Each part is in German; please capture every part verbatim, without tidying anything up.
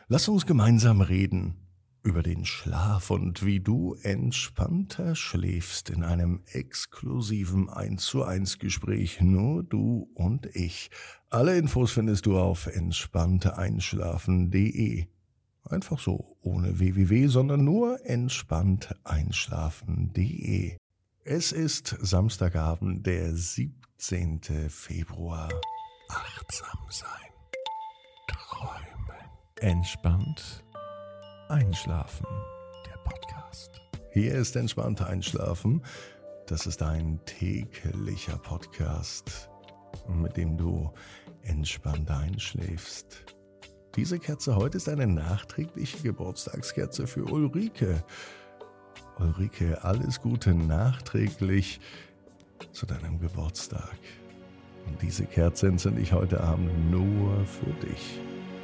Lass uns gemeinsam reden über den Schlaf und wie du entspannter schläfst in einem exklusiven eins zu eins Gespräch. Nur du und ich. Alle Infos findest du auf entspannteeinschlafen punkt de. Einfach so, ohne www, sondern nur entspannteinschlafen punkt de. Es ist Samstagabend, der siebzehnte Februar. Achtsam sein. Träumen. Entspannt einschlafen. Der Podcast. Hier ist Entspannt einschlafen. Das ist ein täglicher Podcast, mit dem du entspannt einschläfst. Diese Kerze heute ist eine nachträgliche Geburtstagskerze für Ulrike. Ulrike, alles Gute nachträglich zu deinem Geburtstag. Und diese Kerze entzünde ich heute Abend nur für dich.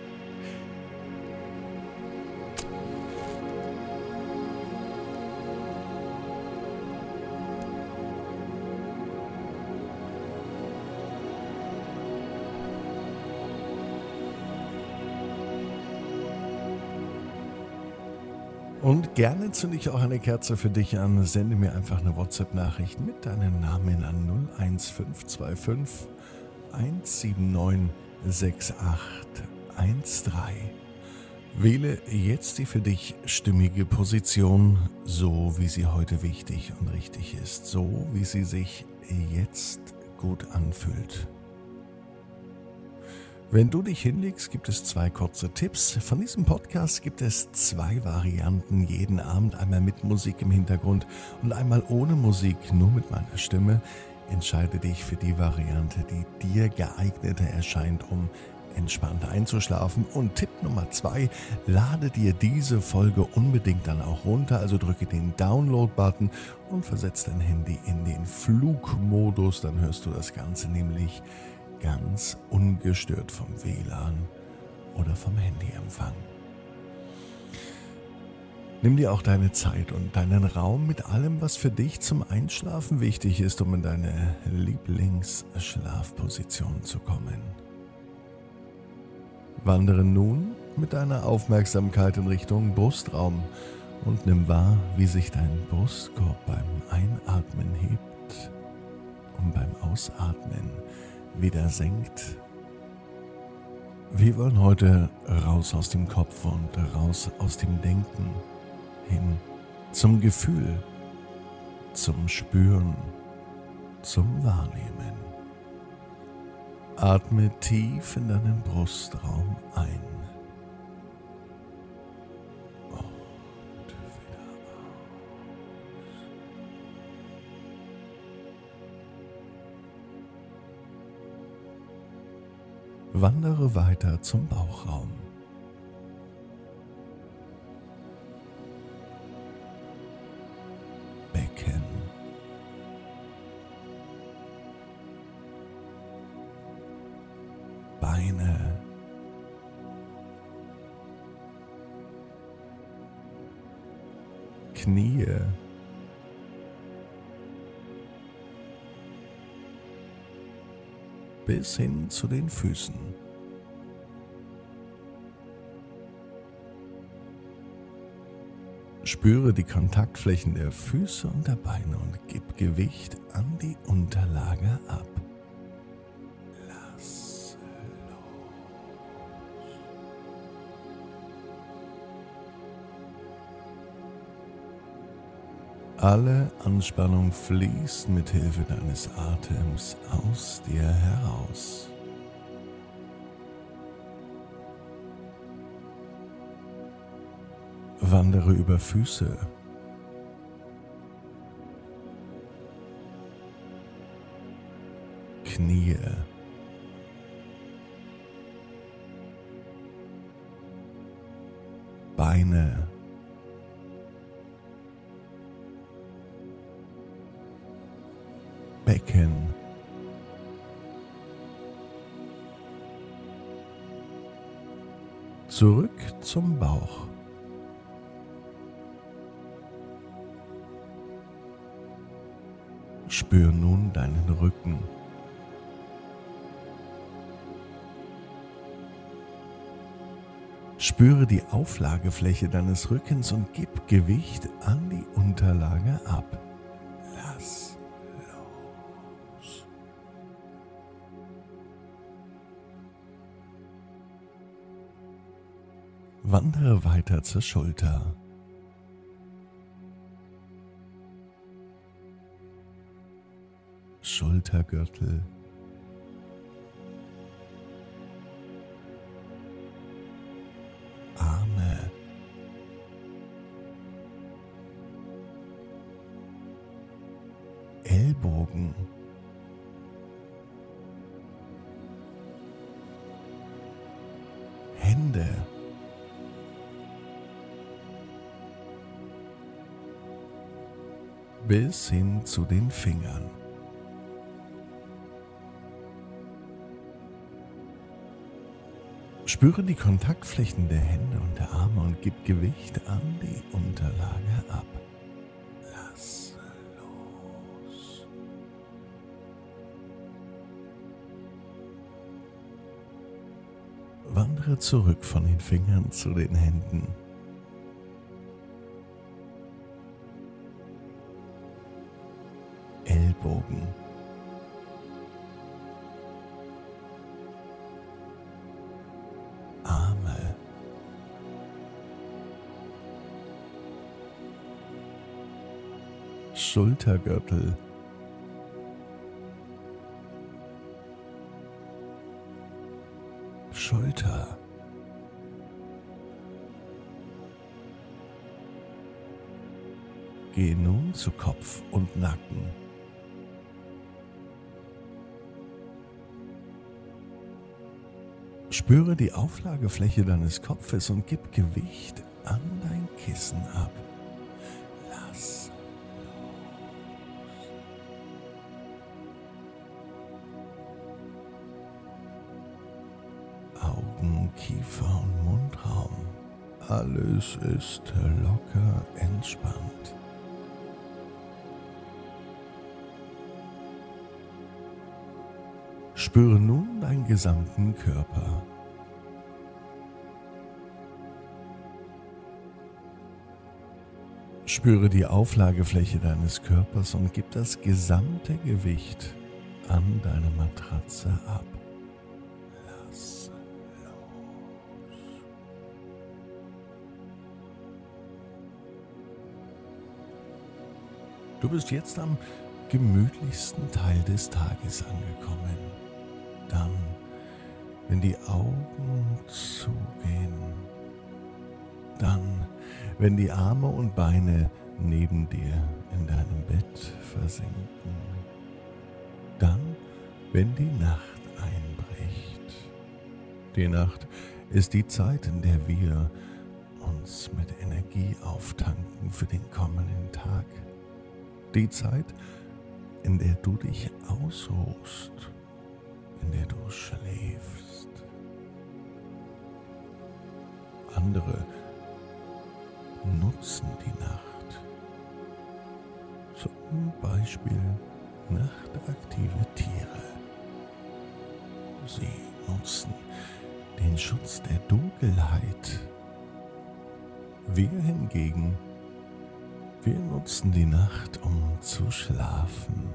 Und gerne zünde ich auch eine Kerze für dich an. Sende mir einfach eine WhatsApp-Nachricht mit deinem Namen an null eins fünf zwei fünf eins sieben neun sechs acht eins drei. Wähle jetzt die für dich stimmige Position, so wie sie heute wichtig und richtig ist, so wie sie sich jetzt gut anfühlt. Wenn du dich hinlegst, gibt es zwei kurze Tipps. Von diesem Podcast gibt es zwei Varianten, jeden Abend einmal mit Musik im Hintergrund und einmal ohne Musik, nur mit meiner Stimme. Entscheide dich für die Variante, die dir geeigneter erscheint, um entspannter einzuschlafen. Und Tipp Nummer zwei, lade dir diese Folge unbedingt dann auch runter, also drücke den Download-Button und versetze dein Handy in den Flugmodus, dann hörst du das Ganze nämlich ganz ungestört vom W L A N oder vom Handyempfang. Nimm dir auch deine Zeit und deinen Raum mit allem, was für dich zum Einschlafen wichtig ist, um in deine Lieblingsschlafposition zu kommen. Wandere nun mit deiner Aufmerksamkeit in Richtung Brustraum und nimm wahr, wie sich dein Brustkorb beim Einatmen hebt und beim Ausatmen wieder senkt. Wir wollen heute raus aus dem Kopf und raus aus dem Denken hin zum Gefühl, zum Spüren, zum Wahrnehmen. Atme tief in deinen Brustraum ein und wieder aus. Wandere weiter zum Bauchraum. Becken. Beine. Knie. Bis hin zu den Füßen. Spüre die Kontaktflächen der Füße und der Beine und gib Gewicht an die Unterlage ab. Lass los. Alle Anspannung fließt mit Hilfe deines Atems aus dir heraus. Wandere über Füße. Knie. Beine. Becken. Zurück zum Bauch. Spür nun deinen Rücken. Spüre die Auflagefläche deines Rückens und gib Gewicht an die Unterlage ab. Lass los. Wandere weiter zur Schulter. Schultergürtel. Arme. Ellbogen. Hände. Bis hin zu den Fingern. Spüre die Kontaktflächen der Hände und der Arme und gib Gewicht an die Unterlage ab. Lass los. Wandere zurück von den Fingern zu den Händen. Ellbogen. Arme. Schultergürtel. Schulter. Gehe nun zu Kopf und Nacken. Spüre die Auflagefläche deines Kopfes und gib Gewicht an dein Kissen ab. Lass los. Augen, Kiefer und Mundraum. Alles ist locker entspannt. Spüre nun deinen gesamten Körper. Spüre die Auflagefläche deines Körpers und gib das gesamte Gewicht an deine Matratze ab. Lass los. Du bist jetzt am gemütlichsten Teil des Tages angekommen. Dann, wenn die Augen zugehen, dann, wenn die Arme und Beine neben dir in deinem Bett versinken, dann, wenn die Nacht einbricht. Die Nacht ist die Zeit, in der wir uns mit Energie auftanken für den kommenden Tag. Die Zeit, in der du dich ausruhst, in der du schläfst. Andere nutzen die Nacht, zum Beispiel nachtaktive Tiere. Sie nutzen den Schutz der Dunkelheit. Wir hingegen, wir nutzen die Nacht, um zu schlafen.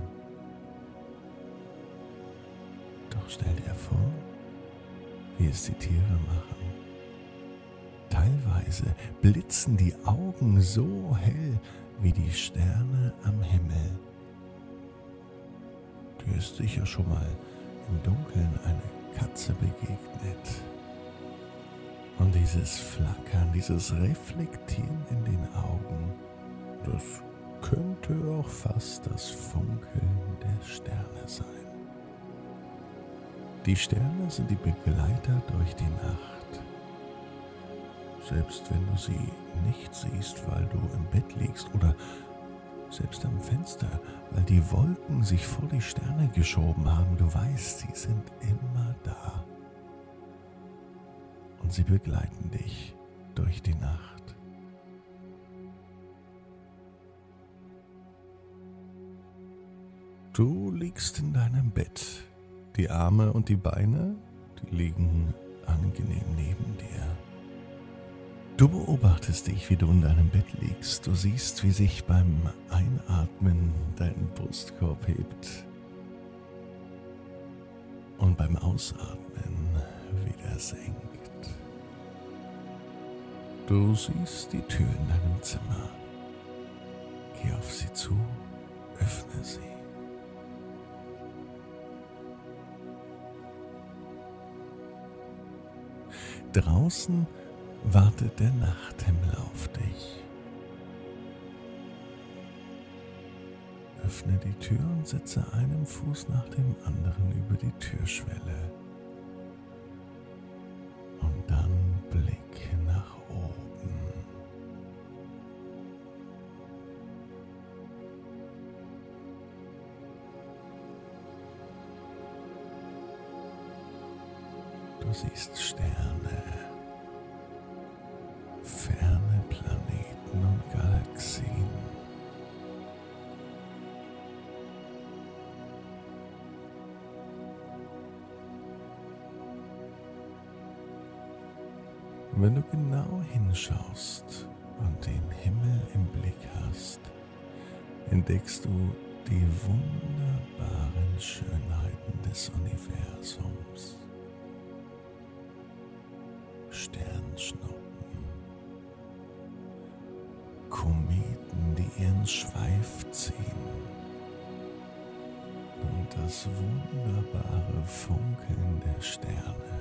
Doch stell dir vor, wie es die Tiere machen. Teilweise blitzen die Augen so hell wie die Sterne am Himmel. Dir ist sicher schon mal im Dunkeln eine Katze begegnet. Und dieses Flackern, dieses Reflektieren in den Augen, das könnte auch fast das Funkeln der Sterne sein. Die Sterne sind die Begleiter durch die Nacht. Selbst wenn du sie nicht siehst, weil du im Bett liegst oder selbst am Fenster, weil die Wolken sich vor die Sterne geschoben haben, du weißt, sie sind immer da. Und sie begleiten dich durch die Nacht. Du liegst in deinem Bett. Die Arme und die Beine, die liegen angenehm neben dir. Du beobachtest dich, wie du in deinem Bett liegst. Du siehst, wie sich beim Einatmen dein Brustkorb hebt und beim Ausatmen wieder senkt. Du siehst die Tür in deinem Zimmer. Geh auf sie zu, öffne sie. Draußen wartet der Nachthimmel auf dich. Öffne die Tür und setze einen Fuß nach dem anderen über die Türschwelle. Und dann Blick nach oben. Du siehst Sterne, ferne Planeten und Galaxien. Wenn du genau hinschaust und den Himmel im Blick hast, entdeckst du die wunderbaren Schönheiten des Universums. Sternschnuppen, Kometen, die ihren Schweif ziehen, und das wunderbare Funkeln der Sterne.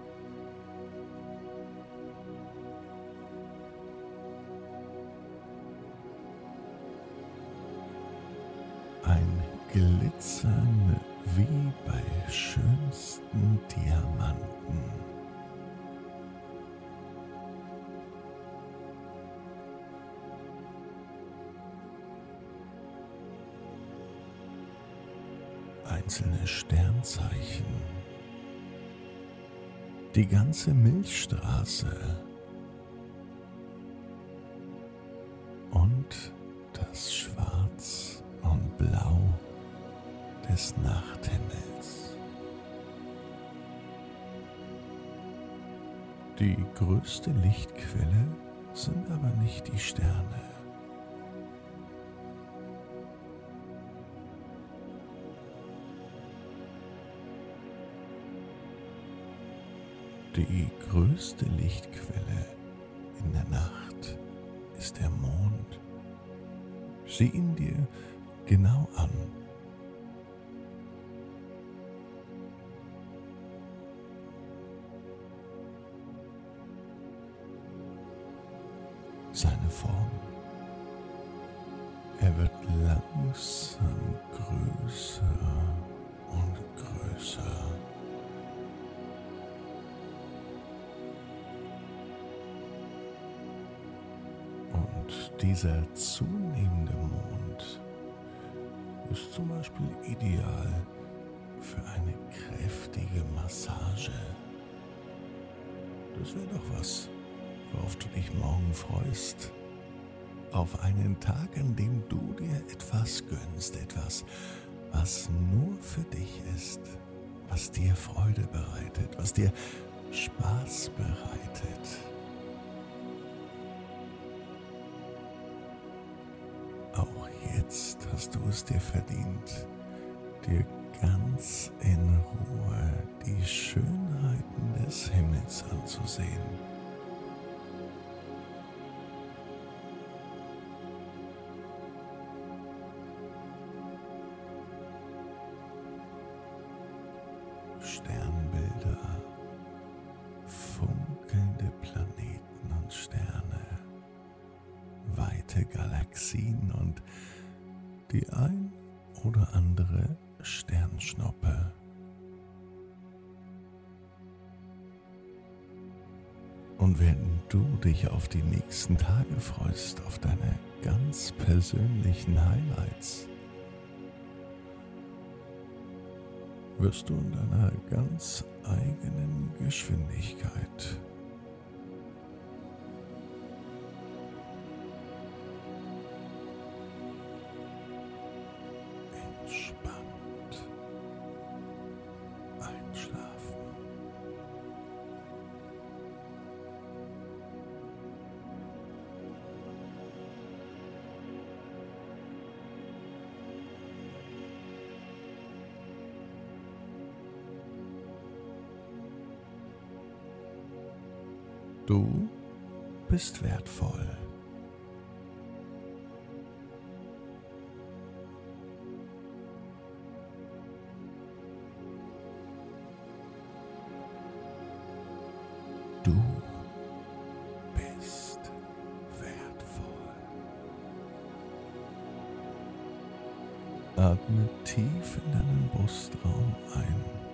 Ein Glitzern wie bei schönsten Diamanten. Einzelne Sternzeichen, die ganze Milchstraße und das Schwarz und Blau des Nachthimmels. Die größte Lichtquelle sind aber nicht die Sterne. Die größte Lichtquelle in der Nacht ist der Mond. Sieh ihn dir genau an. Seine Form. Er wird langsam größer und größer. Dieser zunehmende Mond ist zum Beispiel ideal für eine kräftige Massage. Das wäre doch was, worauf du dich morgen freust. Auf einen Tag, an dem du dir etwas gönnst, etwas, was nur für dich ist, was dir Freude bereitet, was dir Spaß bereitet. Auch jetzt hast du es dir verdient, dir ganz in Ruhe die Schönheiten des Himmels anzusehen. Sternbilder, funkelnde Planeten und Sterne, weite Galaxien und die ein oder andere Sternschnuppe. Und während du dich auf die nächsten Tage freust, auf deine ganz persönlichen Highlights, wirst du in deiner ganz eigenen Geschwindigkeit entspannt einschlafen. Du bist wertvoll. Du bist wertvoll. Atme tief in deinen Brustraum ein